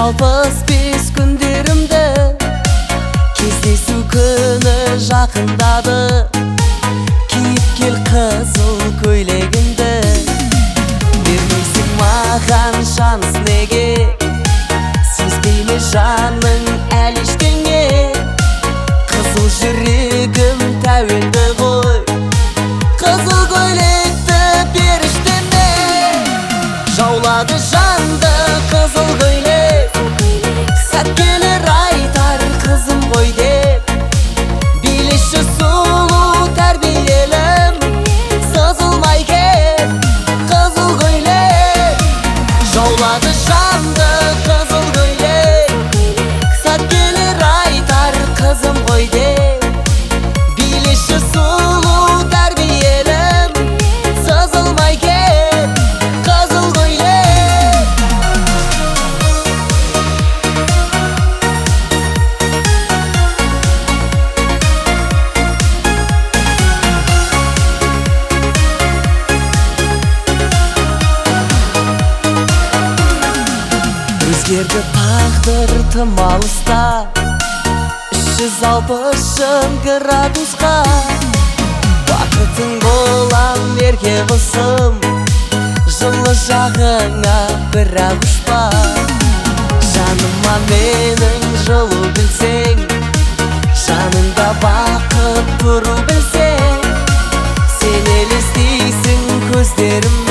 жалпыз бес күндерімді кездесу күні жақындады. Киіп кел қызыл көйлегіңді, бермейсің маған шанс неге? Сезбей ме жаның әлі ештеңе? Қызыл жүрегім тәуелді ғой, қызыл көйлекті періштеме. Жаулады жанды қызыл көйлек, сәт келер айтар қызым ғой деп. Билеші сұлу тәрбиелім, сызылмай кет қызыл көйлек. Жаулады жанды қызыл көйлек, сәт келер айтар қызым ғой деп. Билеші сұлу тәрбиелім, сызылмай кет қызыл көйлек. Өзгерді тағдыр тым алыста, 360 градусқа. Бақытың болам ерке қызым, жылы жағыңа бірақ ұшпа. Жаныма менің жылу білсең, жаныңда бақыт тұру білсең. Сен елестейсің көздерім